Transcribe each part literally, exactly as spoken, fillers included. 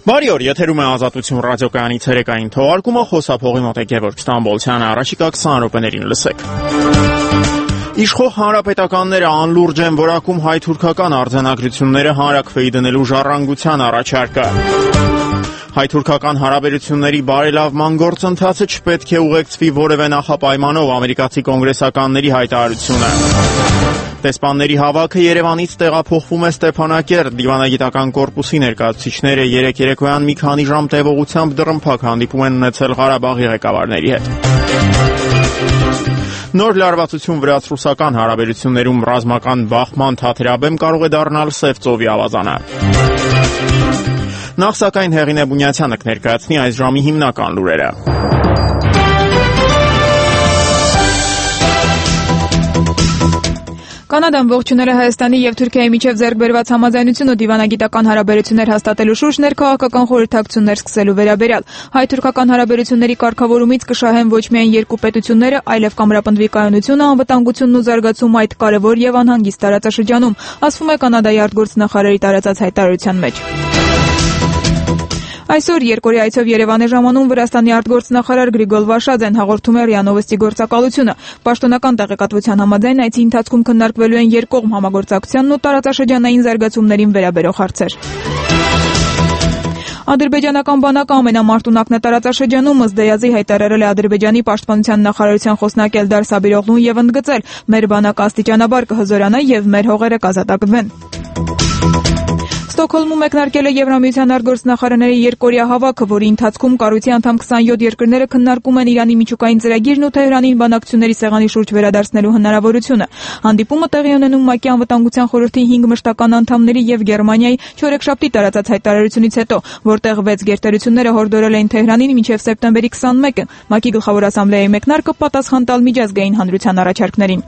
Բարի օր, եթերում է Ազատություն ռադիոկայանի ցերեկային թողարկումը, խոսափողի մոտ է Գևորգ Ստամբոլցյանը, առաջիկա քսան րոպեներին լսեք։ Իշխող հանրապետականները անլուրջ են որակում հայ-թուրքական արձանագրությունները հանրաքվեի դնելու ժառանգության առաջարկը։ Հայ-թուրքական հարաբերությունների բարելավման գործընթացը չպետք է ուղեկցվի որևէ նախապայմանով, ամերիկացի կոնգրեսականների հայտարարությունը։ Տեսպանների հավաքը Երևանից տեղափոխվում է Ստեփանակերտ, դիվանագիտական կորպուսի ներկայացուցիչները երեկ երեկոյան մի քանի ժամ տևողությամբ դռնփակ հանդիպում են ունեցել Ղարաբաղի ղեկավարների հետ։ Նոր լարվածություն վրաց-ռուսական հարաբերություններում ռազմական բախման թաթերաբեմ կարող է դառնալ Սև ծովի ավազանը։ Նախ սակայն Հեղինե Բունյացյանը կներկայացնի այս ժամի հիմնական լուրերը։ Կանադան ողջունել է Հայաստանի եւ Թուրքիայի միջև ձեռք բերված համաձայնություն ու դիվանագիտական հարաբերություններ հաստատելու շուրջ ներքաղաքական խորհրդակցություններ սկսելու վերաբերյալ։ Հայ-թուրքական հարաբերությունների կարգավորումից կշահեն ոչ միայն երկու պետությունները, այլև կամրապնդվի կայունությունը, անվտանգությունն ու զարգացումը այդ կարևոր եւ անհանգիստ տարածաշրջանում, ասվում է Կանադայի արտգործնախարարի տարածած հայտարարության մեջ։ Այսօր երկօրյա այցով Երևան է ժամանում Վրաստանի արտգործնախարար Գրիգոր Վաշաձեն, հաղորդում է ՌԻԱ Նովոստի գործակալությունը։ Պաշտոնական տեղեկատվության համաձայն այցի ընթացքում քննարկվելու են երկկողմ համագործակցությանն ու տարածաշրջանային զարգացումներին վերաբերող հարցեր։ Ադրբեջանական բանակը ամենամարտունակն է տարածաշրջանում, ըստ Դեյազի հայտարարել է Ադրբեջանի պաշտպանության նախարարության խոսնակ Էլդար Սաբիրօղլուն եւ ընդգծել. «Մեր բանակը աստիճանաբար կհզորանա եւ մեր հողերը կազատագրվեն»։ Ստոկհոլմում մեկնարկել է Եվրամիության արտգործնախարարների երկօրյա հավաքը, որի ընթացքում կառույցի անդամ քսանյոթ երկրները քննարկում են Իրանի միջուկային ծրագիրն ու Թեհրանին բանակցությունների սեղանի շուրջ վերադարձնելու հնարավորությունը։ Հանդիպումը տեղի ունենում ՄԱԿ-ի անվտանգության խորհրդի հինգ մշտական անդամների եւ Գերմանիայի չորեքշաբթի տարածած հայտարարությունից հետո, որտեղ վեց գերտերությունները հորդորել էին Թեհրանին մինչև սեպտեմբերի քսանմեկը ՄԱԿ-ի գլխավոր ասամբլեայի մեկնարկը պատասխան տալ միջազգային հանրության առաջարկներին։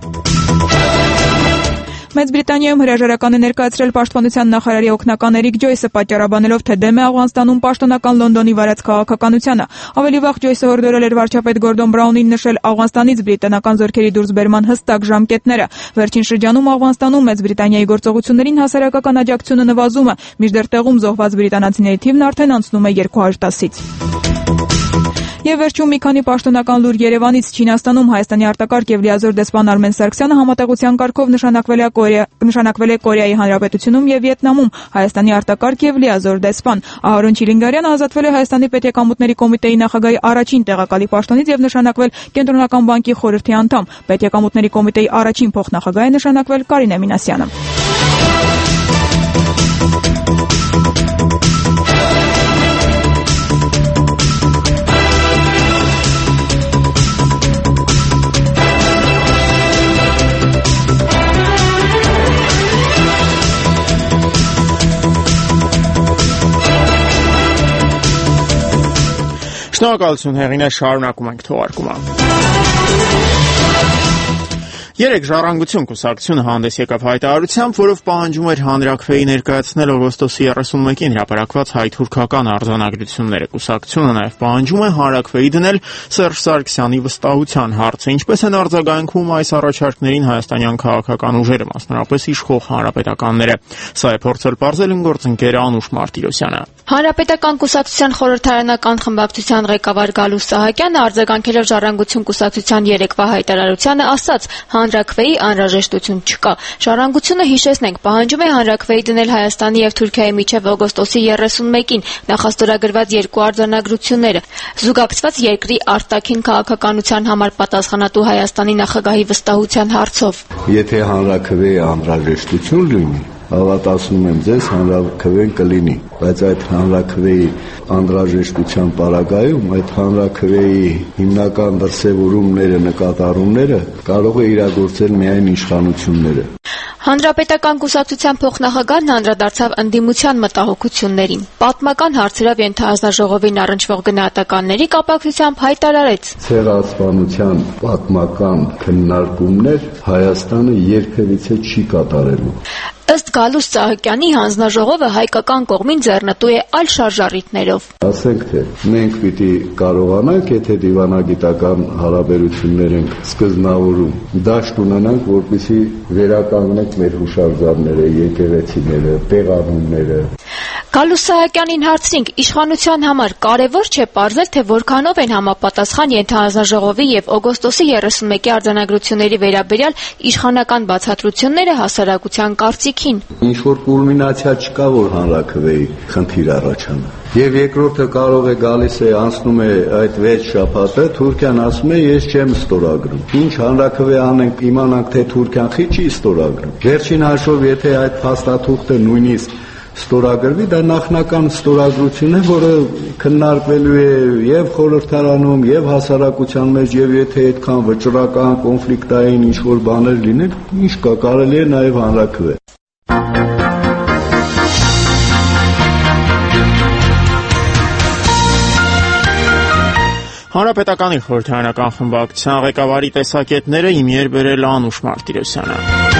Մեծ Բրիտանիայում հրաժարական է ներկայացրել պաշտպանության նախարարի օգնական Էրիկ Ջոյսը, պատճառաբանելով, թե դեմ է Աֆղանստանում պաշտոնական Լոնդոնի վարած քաղաքականությանը։ Ավելի վաղ Ջոյսը հորդորել էր վարչապետ Գորդոն Բրաունին նշել Աֆղանստանից բրիտանական զորքերի դուրսբերման հստակ ժամկետները։ Վերջին շրջանում Աֆղանստանում Մեծ Բրիտանիայի գործողություններին հասարակական աջակցությունը նվազում է, մինչդեռ տեղում զոհված բրիտանացիների թիվն արդեն անցնում է երկու հարյուր տասից։ Եվ վերջում մի քանի պաշտոնական լուր Երևանից։ Չինաստանում Հայաստանի արտակարգ եւ լիազոր դեսպան Արմեն Սարգսյանը համատեղության կարգով նշանակվել է Կորեա, նշանակվել է Կորեայի Հանրապետությունում եւ Վիետնամում Հայաստանի արտակարգ եւ լիազոր դեսպան։ Ահարոն Չիլինգարյանը ազատվել է Հայաստանի պետեկամուտների կոմիտեի նախագահի առաջին տեղակալի պաշտոնից եւ նշանակվել Կենտրոնական բանկի խորհրդի անդամ։ Պետեկամուտների կոմիտեի առաջին փոխնախագահ է նշանակվել Կարինե Մինասյանը։ Շնորհակալություն Հեղինե, շարունակում ենք թողարկումը։ Երեք ժառանգություն կուսակցությունը հանդես եկավ հայտարարությամբ, որով պահանջում էր հանրաքվեի ներկայացնել օգոստոսի երեսունմեկին հրապարակված հայ-թուրքական արձանագրությունները։ Կուսակցությունը նաև պահանջում է հանրաքվեի դնել Սերժ Սարգսյանի վստահության հարցը, ինչպես են արձագանքում այս առաջարկներին հայաստանյան քաղաքական ուժերը, մասնավորապես իշխող հանրապետականները։ Սա է փորձել պարզել գործընկեր Անուշ Մարտիրոսյանը։ Հանրապետական կուսակցության խորհրդարանական խմբակցության ղեկավար Գալուս Սահակյանը արձագանքելով ժառանգություն կուսակցության երեկվա հայտարարությանը ասաց. հանրաքվեի անհրաժեշտություն չկա։ Ժառանգությունը, հիշեցնենք, պահանջում է հանրաքվեի դնել Հայաստանի եւ Թուրքիայի միջև օգոստոսի երեսունմեկին նախաստորագրված երկու արձանագրությունները, զուգակցված երկրի արտաքին քաղաքականության համար պատասխանատու Հայաստանի նախագահի վստահության հարցով։ Եթե հանրաքվեի անհրաժեշտություն լինի, հավատացնում եմ ձեզ, հանրաքվեն կլինի, բայց այդ հանրաքվեի անհրաժեշտության պարագայում այդ հանրաքվեի հիմնական դրսևորումները, նկատառումները կարող է իրագործել միայն իշխանությունները։ Հանրապետական կուսակցության փոխնախագահն անդրադարձավ ընդդիմության մտահոգություններին։ Պատմական հարցերով ենթահանձնաժողովին առնչվող գնահատականների կապակցությամբ հայտարարեց. Ցեղասպանության պատմական քննարկումներ Հայաստանը երբևիցե չի կատարելու։ Ըստ Գալուս Սահակյանի հանձնաժողովը հայկական կողմին ձեռնտու է այլ շարժառիթներով։ Ասենք թե մենք պիտի կարողանանք, եթե դիվանագիտական հարաբերություններ ենք սկզբնավորում, դաշտ ունենանք, որպեսզի վերականգնենք մեր հուշարձանները, եկեղեցիները, տեղանունները։ Գալուս Սահակյանին հարցրինք, իշխանության համար կարևոր չէ պարզել, թե որքանով են համապատասխան ենթահանձնաժողովի եւ օգոստոսի երեսունմեկի արձանագրությունների վերաբերյալ իշխանական բացատրությունները հասարակության կարծիքին։ Ինչ որ կուլմինացիա չկա, որ հանրաքվեի խնդիր առաջանա։ Եվ երկրորդը կարող է գալիս է անցնում է այդ վեց շաբաթը, Թուրքիան ասում է ես չեմ ստորագրում։ Ինչ հանրաքվե անենք, իմանանք թե Թուրքիան խի չի ստորագրում։ Վերջին հաշվով, եթե այդ փաստաթուղթը նույնիսկ ստորագրվի, դա նախնական ստորագրություն է, որը քննարկվելու է եւ խորհրդարանում, եւ հասարակության մեջ, եւ եթե այդքան վճռական, կոնֆլիկտային ինչ-որ բաներ լինեն, ինչ կա, կարելի է նաեւ հանրաքվե։ Հանրապետականի խորհրդարանական խմբակցության ղեկավարի տեսակետները իմիեր բերել Անուշ Մարտիրոսյանը։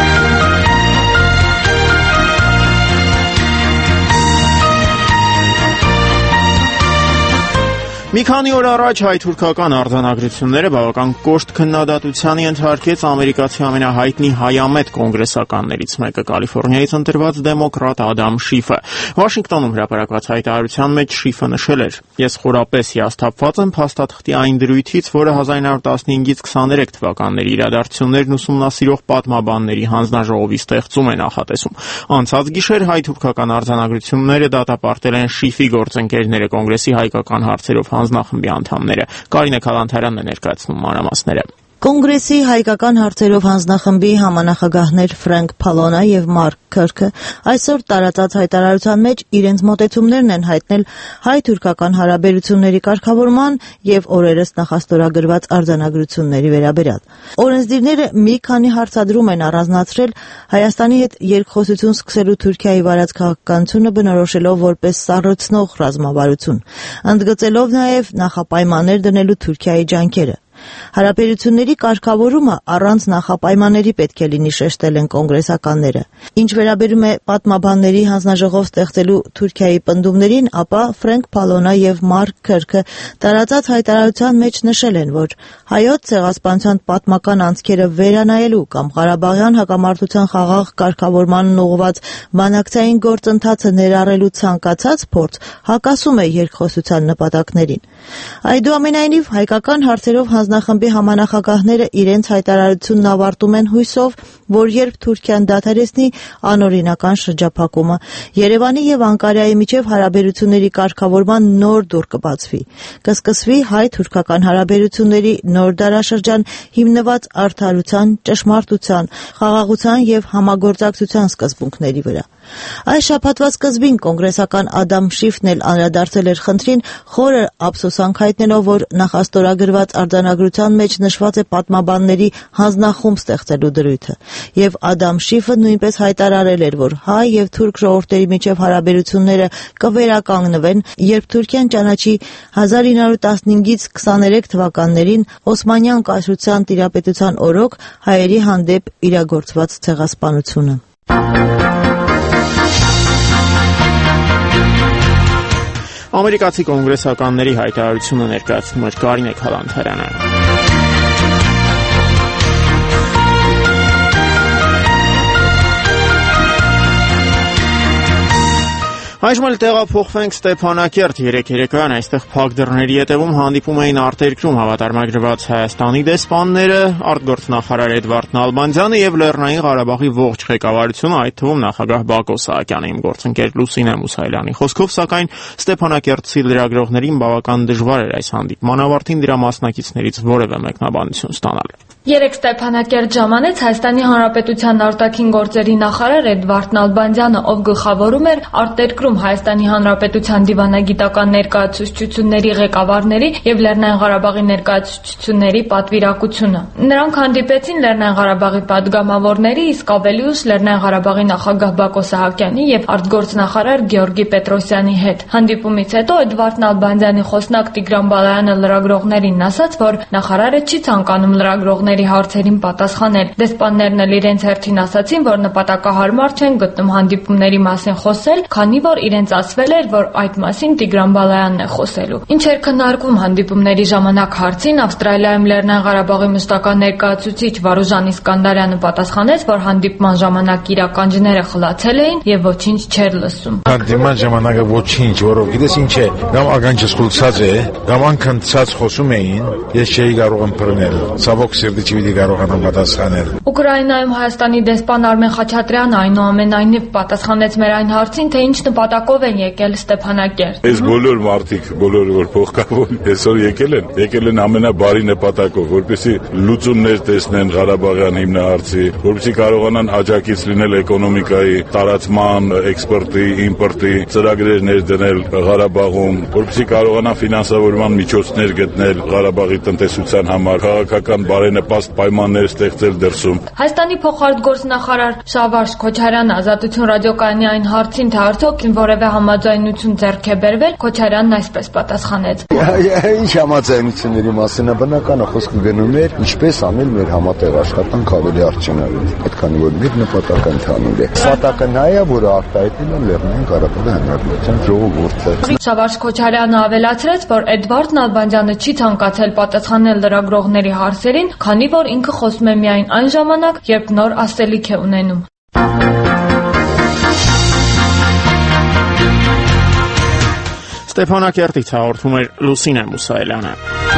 Մի քանի օր առաջ հայ-թուրքական արձանագրությունները բավական կոշտ քննադատությանի ենթարկեց ամերիկացի ամենահայտնի հայամետ կոնգրեսականներից մեկը, Կալիֆոռնիայից ընտրված դեմոկրատ Ադամ Շիֆը։ Վաշինգտոնում հրապարակված հայտարարության մեջ Շիֆը նշել էր. «Ես խորապես հիասթափված եմ փաստաթղթի այն դրույթից, որը հազար նույն հարյուր տասնհինգից քսաներեք թվականների իրադարձություններն ուսումնասիրող պատմաբանների հանձնաժողովի ստեղծում է նախատեսում։ Անցած գիշեր հայ-թուրքական արձանագրությունները դատապարտել են Շիֆի գործընկերները կոնգրեսի հայկական հարցերով հանձնախմբի անդամները»։ Կարինե Քալանթարյանն է ներկայացնում մանրամասները։ Կոնգրեսի հայկական հարցերով հանձնախմբի համանախագահներ Ֆրենկ Փալոնա եւ Մարկ Քըրքը այսօր տարածած հայտարարության մեջ իրենց մոտեցումներն են հայտնել հայ-թուրքական հարաբերությունների կարգավորման եւ օրերս նախաստորագրված արձանագրությունների վերաբերյալ։ Օրենսդիրները մի քանի հարցադրում են առանձնացրել Հայաստանի հետ երկխոսություն սկսելու Թուրքիայի վարած քաղաքականությունը բնորոշելով որպես սառեցնող ռազմավարություն, ընդգծելով նաեւ նախապայմաններ դնելու Թուրքիայի ջանքերը։ Հարաբերությունների կարգավորումը առանց նախապայմանների պետք է լինի, շեշտել են կոնգրեսականները։ Ինչ վերաբերում է պատմաբանների հանձնաժողով ստեղծելու Թուրքիայի պնդումներին, ապա Ֆրենկ Փալոնա եւ Մարկ Քըրքը տարածած հայտարարության մեջ նշել են, որ հայոց ցեղասպանության պատմական անցքերը վերանայելու կամ Ղարաբաղյան հակամարտության խաղաղ կարգավորմանն ուղղված բանակցային գործընթացը ներառելու ցանկացած փորձ հակասում է երկխոսության նպատակներին։ Այդուամենայնիվ, հայկական հարցերով հանձնախմբի համանախագահները իրենց հայտարարությունն ավարտում են հույսով, որ երբ Թուրքիան դադարեցնի անօրինական շրջափակումը, Երևանի եւ Անկարայի միջև հարաբերությունների կարգավորման նոր դուռ կբացվի, կսկսվի հայ-թուրքական հարաբերությունների նոր դարաշրջան հիմնված արդարության, ճշմարտության, խաղաղության եւ համագործակցության սկզբունքների վրա։ Այս շաբաթվա սկզբին կոնգրեսական Ադամ Շիֆն էլ անդրադարձել էր խնդրին, խորը ափսոսանք հայտնելով, որ նախաստորագրված արձանագրության մեջ նշված է պատմաբանների հանձնախումբ ստեղծելու դրույթը, եւ Ադամ Շիֆը նույնպես հայտարարել էր, որ հայ եւ թուրք ժողովրդերի միջև հարաբերությունները կվերականգնվեն, երբ Թուրքիան ճանաչի հազար ինը հարյուր տասնհինգից քսաներեք թվականներին Օսմանյան կայսրության տիրապետության օրոք հայերի հանդեպ իրագործված ցեղասպանությունը։ Ամերիկացի կոնգրեսականների հայտարարությունը ներկայացնում էր Կարինե Քալանթարյանը։ Այժմ էլ տեղափոխվենք Ստեփանակերտ երեք երեկոյան, այստեղ փակ դռների ետևում հանդիպում էին արտերկրում հավատարմագրված Հայաստանի դեսպանները, արտգործնախարար Էդվարդ Նալբանդյանը եւ Լեռնային Ղարաբաղի ողջ ղեկավարությունը, այդ թվում նախագահ Բակո Սահակյանը, իմ գործընկեր Լուսինե Մուսայելյանի խոսքով, սակայն Ստեփանակերտցի լրագրողներին բավական դժվար էր այս հանդիպման ավարտին դրա մասնակիցներից որևէ մեկնաբանություն ստանալ։ Երեք Ստեփանակերտ ժամանեց Հայաստանի Հանրապետության արտաքին գործերի նախարար Էդվարդ Նալբանդյանը, ով գլխավորում էր արտերկրում Հայաստանի Հանրապետության դիվանագիտական ներկայացուցչությունների ղեկավարների եւ Լեռնային Ղարաբաղի ներկայացուցչությունների պատվիրակությունը։ Նրանք հանդիպեցին Լեռնային Ղարաբաղի падգամավորների, իսկ ավելի ուշ Լեռնային Ղարաբաղի նախագահ Բակո Սահակյանի եւ արտգործնախարար Գեորգի Պետրոսյանի հետ։ Հանդիպումից հետո Էդվարդ Նալբանդյանի խոսնակ Տիգրան Բալայանը լրագրողներին ասաց, որ նախարարը չի ցանկանում լրագրողների լրագրողների հարցերին պատասխանել։ Դեսպաններն էլ իրենց հերթին ասացին, որ նպատակահարմար չեն գտնում հանդիպումների մասին խոսել, քանի որ իրենց ասվել էր, որ այդ մասին Տիգրան Բալայանն է խոսելու։ Ինչ էր քննարկվում հանդիպումների ժամանակ հարցին, Ավստրալիայում Լեռնային Ղարաբաղի մշտական ներկայացուցիչ Վարուժան Իսկանդարյանը պատասխանեց, որ հանդիպման ժամանակ իրականջները խլացել էին եւ ոչինչ չէր լսում։ Հանդիպման ժամանակը ոչինչ, որով գիտես ինչ է, կամ ականջս խլացած է, կամ անքնցած խոսում էին, ես չէի կարող ըմբռնել։ Ցավոք սիրտի չի կարողանում պատասխանել։ Ուկրաինայում Հայաստանի դեսպան Արմեն Խաչատրյանը այնուամենայնիվ պատասխանեց մեր այն հարցին, թե ինչ նպատակով են եկել Ստեփանակերտ։ Այս բոլոր մարդիկ, բոլորը որ փոխկապում այսօր եկել են, եկել են ամենաբարի նպատակով, որպեսզի լուծումներ տեսնեն Ղարաբաղյան հիմնահարցի, որպեսզի կարողանան աջակից լինել էկոնոմիկայի տարածման, էքսպորտի, իմպորտի ծրագրեր ներդնել Ղարաբաղում, որպեսզի կարողանան ֆինանսավորման միջոցներ գտնել Ղարաբաղի տնտեսության համար, քաղաքական բարենպաստ պայմաններ ստեղծել դրսում։ Հայաստանի փոխարտգործնախարար Շավարժ Քոչարյանը Ազատություն ռադիոկայանի այն հարցին, թե արդյոք որևէ համաձայնություն ձեռք է բերվել, Քոչարյանն այսպես պատասխանեց. Ինչ համաձայնությունների մասին է բնական է խոսքը գնում էր, ինչպես անել մեր համատեղ աշխատանք ավելի արդյունավետ։ Այդքան որ մեր նպատակը ընդհանուր է։ Նպատակը նա է, որը արտահայտել է Լեռնային Ղարաբաղի Հանրապետության ժողովուրդը։ Շավարժ Քոչարյանը ավելացրեց, որ Էդվարդ Նալբանդյանը չի ցանկացել պատասխանել լրագրողների հարցերին, քանի որ ինքը խոսում է միայն այն ժամանակ, երբ նոր ասելիք է ունենում։ Ստեփանակերտից հաղորդում էր Լուսինե Մուսայելյանը։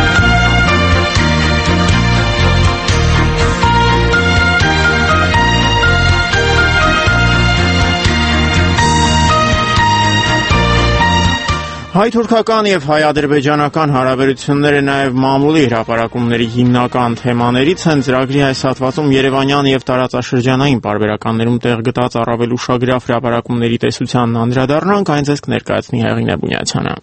Հայ-թուրքական եւ հայ-ադրբեջանական հարաբերությունները նաեւ մամուլի հրապարակումների հիմնական թեմաներից են։ Ծրագրի այս հատվածում երևանյան եւ տարածաշրջանային պարբերականներում տեղ գտած առավել ուշագրավ հրապարակումների տեսությանն անդրադառնանք, այն ձեզ կներկայացնի Հեղինե Բունյացյանը։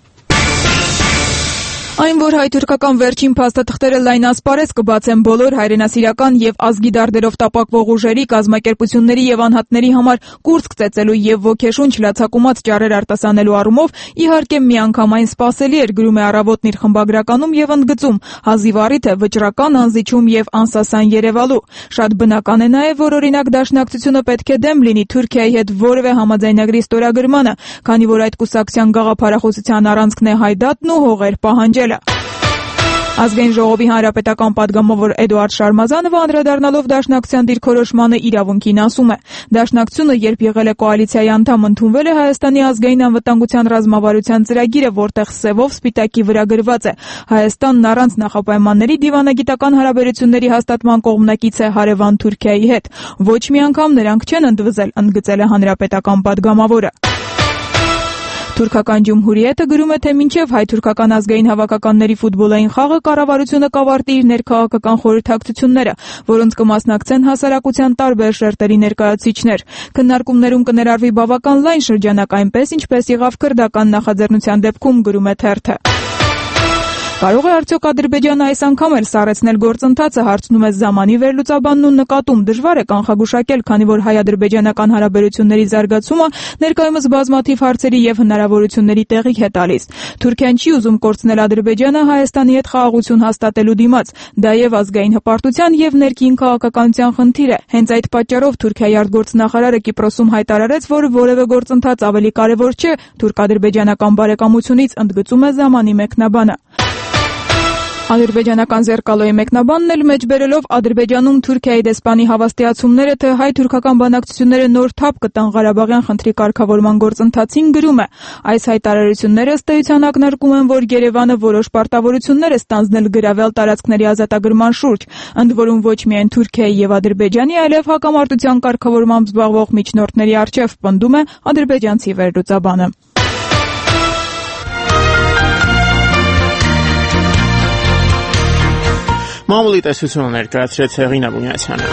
Այն, որ հայ-թուրքական վերջին փաստաթղթերը լայն ասպարեզ կբացեն բոլոր հայրենասիրական եւ ազգի դարդերով տապակվող ուժերի, կազմակերպությունների եւ անհատների համար կուրծք ծեծելու եւ ոգեշունչ լացակումած ճառեր արտասանելու առումով իհարկե միանգամայն սպասելի էր, գրում է Առավոտն իր խմբագրականում եւ ընդգծում. հազիվ առիթ է վճռական անզիջում եւ անսասան Երևալու։ Շատ բնական է նաեւ, որ օրինակ Դաշնակցությունը պետք է դեմ լինի Թուրքիայի հետ որևէ համաձայնագրի ստորագրմանը, քանի որ այդ կուսակցության գաղափարախոսության առանցքն է հայդատն ու հողեր պահանջել։ Ազգային ժողովի հանրապետական падգամավոր Էդուարդ Շարմազանովը անդրադառնալով Դաշնակցության դիրքորոշմանը իրավունքին ասում է. Դաշնակցությունը երբ եղել է կոալիցիայի անդամ, ընդունվել է Հայաստանի ազգային անվտանգության ռազմավարության ծրագիրը, որտեղ սևով սպիտակի վրա գրված է. Հայաստանն առանց նախապայմանների դիվանագիտական հարաբերությունների հաստատման կողմնակից է հարևան Թուրքիայի հետ։ Ոչ մի անգամ նրանք չեն ընդվզել, ընդգծել է հանրապետական падգամավորը։ Թուրքական Ջումհուրիետը գրում է, թե մինչև հայ-թուրքական ազգային հավաքականների ֆուտբոլային խաղը կառավարությունը կավարտի իր ներքաղաքական խորհրդակցությունները, որոնց կմասնակցեն հասարակության տարբեր շերտերի ներկայացուցիչներ։ Քննարկումներում կներառվի բավական լայն շրջանակ, այնպես ինչպես եղավ քրդական նախաձեռնության դեպքում, գրում է թերթը։ Կարող է արդյոք Ադրբեջանը այս անգամ էլ սառեցնել գործընթացը, հարցնում է Զամանի վերլուծաբանն ու նկատում. դժվար է կանխագուշակել, քանի որ հայ-ադրբեջանական հարաբերությունների զարգացումը ներկայումս բազմաթիվ հարցերի եւ հնարավորությունների տեղիք է տալիս։ Թուրքիան չի ուզում կորցնել Ադրբեջանը Հայաստանի հետ խաղաղություն հաստատելու դիմաց։ Դա եւ ազգային հպարտության եւ ներքին քաղաքականության խնդիր է։ Հենց այդ պատճառով Թուրքիայի արտգործնախարարը Կիպրոսում հայտարարեց, որ որևէ գործընթաց ավելի կարեւոր չէ թուրք-ադրբեջանական բարեկամությունից, ընդգծում է Զամանի մեկնաբանը։ Ադրբեջանական Զերկալոյի մեկնաբանն էլ մեջբերելով Ադրբեջանում Թուրքիայի դեսպանի հավաստիացումները, թե հայ-թուրքական բանակցությունները նոր թափ կտան Ղարաբաղյան խնդրի կարգավորման գործընթացին, գրում է. այս հայտարարությունները ըստ էության ակնարկում են, որ Երևանը որոշ պարտավորություններ է ստանձնել գրավել տարածքների ազատագրման շուրջ, ընդ որում ոչ միայն Թուրքիայի եւ Ադրբեջանի, այլև հակամարտության կարգավորմամբ զբաղվող միջնորդների առջև, պնդում է ադրբեջանցի վերլուծաբանը։ Մամուլի տեսությունը ներկայացրեց Հեղինե Բունյացյանը։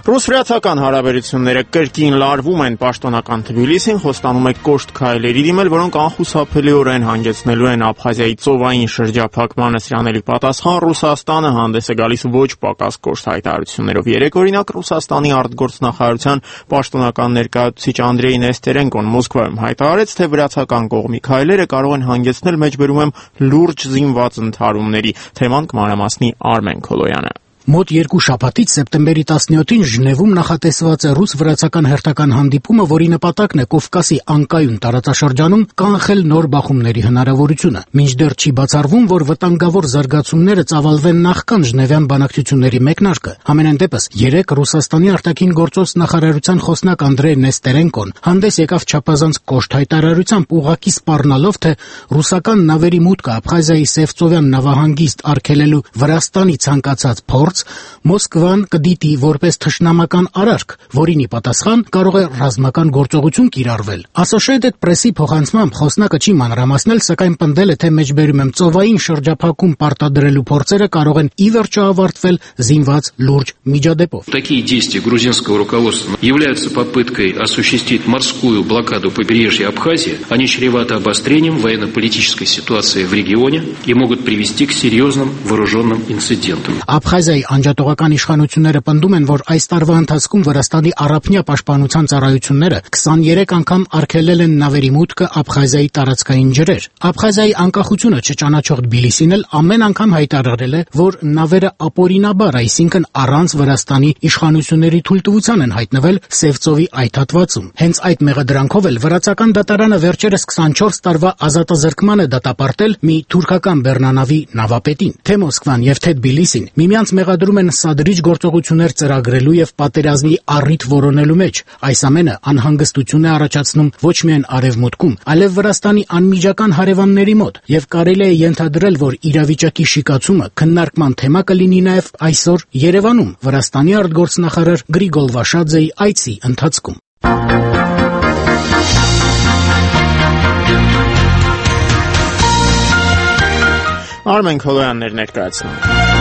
Ռուս-վրացական հարաբերությունները կրկին լարվում են։ Պաշտոնական Թբիլիսին խոստանում է կոշտ քայլերի դիմել, որոնք անխուսափելիորեն հանգեցնելու են Աբխազիայի ծովային շրջափակմանը։ Սրանելի պատասխան Ռուսաստանը հանդես է գալիս ոչ պակաս կոշտ հայտարարություններով։ Երեք օրինակ Ռուսաստանի արտգործնախարարության պաշտոնական ներկայացուցիչ Անդրեյ Նեստերենկոն Մոսկվայում հայտարարեց, թե վրացական կողմի քայլերը կարող են հանգեցնել մեջբերում եմ լուրջ զինված ընդհարումների։ Թեման կմանրամասնի Արմեն Քոլոյանը։ Մոտ երկու շաբաթից սեպտեմբերի տասնյոթին Ժնևում նախատեսված է ռուս-վրացական հերթական հանդիպումը, որի նպատակն է Կովկասի անկայուն տարածաշրջանում կանխել նոր բախումների հնարավորությունը։ Մինչդեռ չի բացառվում, որ վտանգավոր զարգացումները ծավալվեն նախքան Ժնևյան բանակցությունների մեկնարկը։ Համենայն դեպս, երեկ Ռուսաստանի արտաքին գործոց նախարարության խոսնակ Անդրեյ Նեստերենկոն հանդես եկավ չափազանց կոշտ հայտարարությամբ, ուղղակի սպառնալով, թե ռուսական նավերի մուտքը Աբխազիայի Սևծովյան նավահանգիստ արգելելու Վրաստանի ցանկացած փորձ Մոսկվան կդիտի որպես թշնամական արարք, որին ի պատասխան կարող է ռազմական գործողություն կիրառվել։ Associated Press-ի փոխանցմամբ խոսնակը չի մանրամասնել, սակայն պնդել է, թե մեջբերում եմ ծովային շրջափակում պարտադրելու փորձերը կարող են ի վերջո ավարտվել զինված լուրջ միջադեպով։ Такие действия грузинского руководства являются попыткой осуществить морскую блокаду побережья Абхазии. Они чреваты обострением военно-политической ситуации в регионе и могут привести к серьезным вооруженным инцидентам. Աբխազիայի անջատողական իշխանությունները պնդում են, որ այս տարվա ընթացքում Վրաստանի առափնյա պաշտպանության ծառայությունները քսաներեք անգամ արգելել են նավերի մուտքը Աբխազիայի տարածքային ջրեր։ Աբխազիայի անկախությունը չճանաչող Թբիլիսին էլ ամեն անգամ հայտարարել է, որ նավերը ապօրինաբար, այսինքն առանց Վրաստանի իշխանությունների թույլտվության են հայտնվել Սևծովի այդ հատվածում։ Հենց այդ մեղադրանքով էլ վրացական դատարանը վերջերս քսանչորս տարվա ազատազրկման է դատապարտել մի թուրքական բեռնանավի նավապետին։ Թե Մոսկվան եւ թե Թբիլիսին միմյանց մեղադրում են սադրիչ գործողություններ ծրագրելու եւ պատերազմի առիթ որոնելու մեջ։ Այս ամենը անհանգստություն է առաջացնում ոչ միայն Արևմուտքում, այլև Վրաստանի անմիջական հարևանների մոտ, եւ կարելի է ենթադրել, որ իրավիճակի շիկացումը քննարկման թեմա կլինի նաեւ այսօր Երևանում Վրաստանի արտգործնախարար Գրիգոլ Վաշաձեի այցի ընթացքում։ Արմեն Քոլոյաններ ներկայացնում։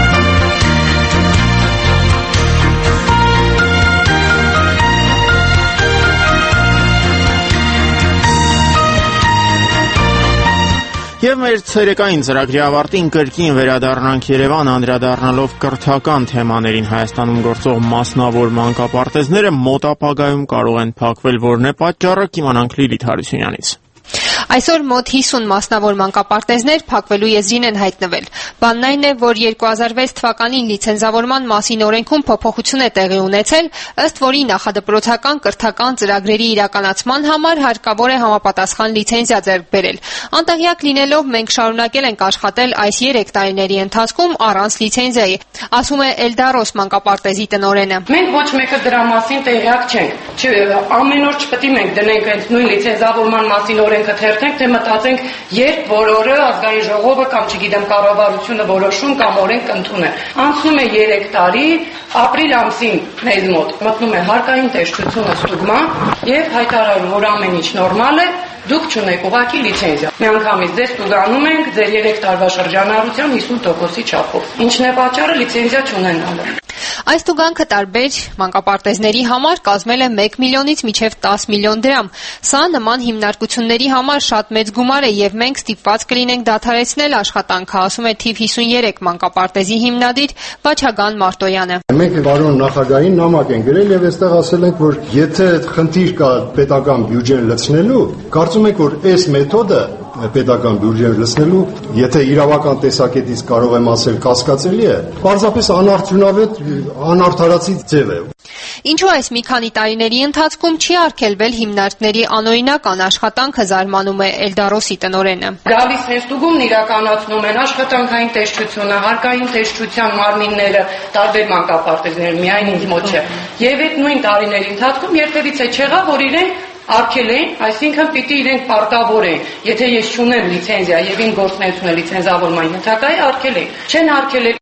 Եվ մեր ցերեկային ծրագրի ավարտին կրկին վերադառնանք Երևան, անդրադառնալով կրթական թեմաներին։ Հայաստանում գործող մասնավոր մանկապարտեզները մոտ ապագայում կարող են փակվել, որն է պատճառը, կիմանանք Լիլիթ Հարությունյանից։ Այսօր մոտ հիսուն մասնավոր մանկապարտեզներ փակվելու եզրին են հայտնվել։ Բանն այն է, որ երկու հազար վեց թվականին լիցենզավորման մասին օրենքում փոփոխություն է տեղի ունեցել, ըստ որի նախադպրոցական կրթական ծրագրերի իրականացման համար հարկավոր է համապատասխան լիցենզիա ձեռք բերել։ Անտեղյակ լինելով մենք շարունակել ենք աշխատել այս երեք տարիների ընթացքում առանց լիցենզիայի, ասում է Էլդարոս մանկապարտեզի տնօրենը։ Մենք ոչ մեկը դրա մասին տեղյակ չենք։ Ամեն օր չպետք է մենք դնենք այդ նույն լիցենզավորման մասին օրենքը թերթենք, թե մտածենք, երբ որ օրը ազգային ժողովը կամ չգիտեմ կառավարությունը որոշում կամ օրենք ընդունել։ Անցնում է երեք տարի, ապրիլ ամսին մեզ մոտ մտնում է հարկային տեսչությունը ստուգման եւ հայտարարում, որ ամեն ինչ նորմալ է, դուք չունեք ուղղակի լիցենզիա։ Միանգամից դες ստուգանում ենք ձեր երեք տարվա շրջանառության հիսուն տոկոսի չափով։ Ինչն է պատճառը լիցենզիա չունենալը։ Այս տուգանքը տարբեր մանկապարտեզների համար կազմել է մեկ միլիոնից մինչև տաս միլիոն դրամ։ Սա նման հիմնարկությունների համար շատ մեծ գումար է եւ մենք ստիպված կլինենք դադարեցնել աշխատանքը, ասում է թիվ հիսուներեք մանկապարտեզի հիմնադիր Բաչագան Մարտոյանը։ Մենք պարոն նախագահին նամակ ենք գրել եւ այստեղ ասել ենք, որ եթե խնդիր կա պետական բյուջեն լցնելու, կարծում ենք, որ այս մեթոդը պետական բյուջեն լցնելու, եթե իրավական տեսակետից կարող եմ ասել կասկածելի է, պարզապես անարդյունավետ, անարդարացի ձև է։ Ինչու այս մի քանի տարիների ընթացքում չի արգելվել հիմնարկների անօրինական աշխատանքը, զարմանում է Էլդարոսի տնօրենը։ Գալիս են ստուգումն իրականացնում են աշխատանքային տեսչությունը, հարկային տեսչության մարմինները, տարբեր մանկապարտեզներ, միայն ինձ մոտ չէ։ Եվ այդ նույն տարիների ընթացքում երբևիցե չեղավ, որ իրենք արգել են, այսինքն պիտի իրենք պարտավորեն, եթե ես չունեմ լիցենզիա եւ իմ գործունեությունը լիցենզավորման ենթակա է, արգել են։ Չեն արգելել։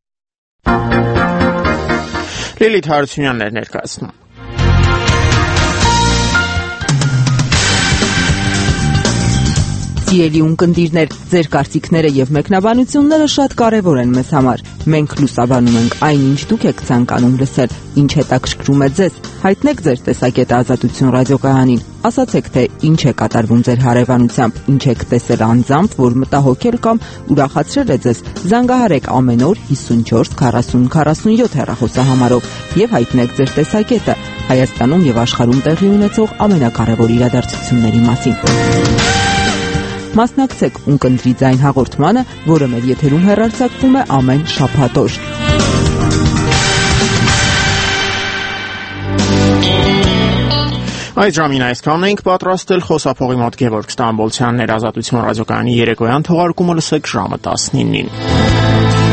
Լիլիթ Հարությունյաններ ներկայացնում։ Սիրելի ունկնդիրներ, ձեր կարծիքները եւ մեկնաբանությունները շատ կարեւոր են մեզ համար։ Մենք լուսաբանում ենք այնինչ դուք եք ցանկանում լսել, ինչ հետաքրքրում է ձեզ։ Հայտնեք ձեր տեսակետը Ազատություն ռադիոկայանին։ Ասացեք, թե ինչ է կատարվում ձեր հարևանությամբ, ինչ եք տեսել անձամբ, որ մտահոգել կամ ուրախացրել է ձեզ։ Զանգահարեք ամեն օր հիսունչորս քառասուն քառասունյոթ հեռախոսահամարով եւ հայտնեք ձեր տեսակետը Հայաստանում եւ աշխարհում տեղի ունեցող ամենակարևոր իրադարձությունների մասին։ Մասնակցեք Ունկնդրի ձայն հաղորդմանը, որը մեր եթերում հեռարձակվում է ամեն շաբաթ օր։ Այդ ժամին այսքանն ենք պատրաստել, խոսափողի մոտ Գևորգ Ստամբոլցյանն էր, Ազատություն ռադիոկայանի երեկոյան թողարկումը լսեք ժամը տասնինին։